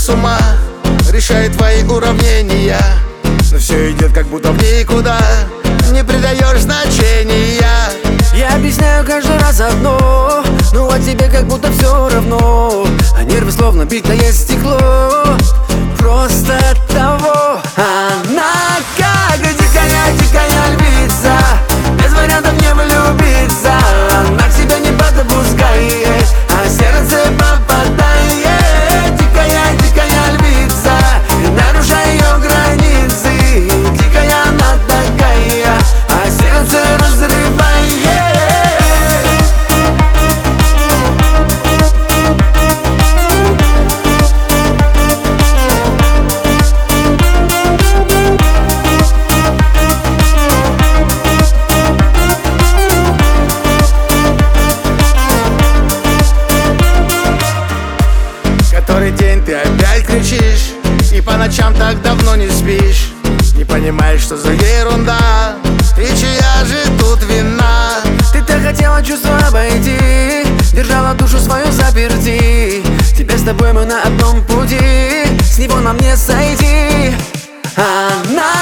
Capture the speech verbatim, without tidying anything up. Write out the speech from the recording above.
с ума, решает твои уравнения, но все идет как будто в никуда, не придаешь значения. Я объясняю каждый раз одно, ну а тебе как будто все равно, а нервы словно битое стекло. Просто от того она как дикая, дикая львица, без вариантов не влюбиться. Она к себе не подпускает, а сердце попадает. Дикая, дикая львица, нарушай ее границы. Дикая она такая, а сердце разрывает. Который день ты опять кричишь, и по ночам так давно не спишь. Не понимаешь, что за ерунда, и чья же тут вина? Ты так хотела чувство обойти, держала душу свою заперти. Теперь с тобой мы на одном пути, с него нам не сойти. Она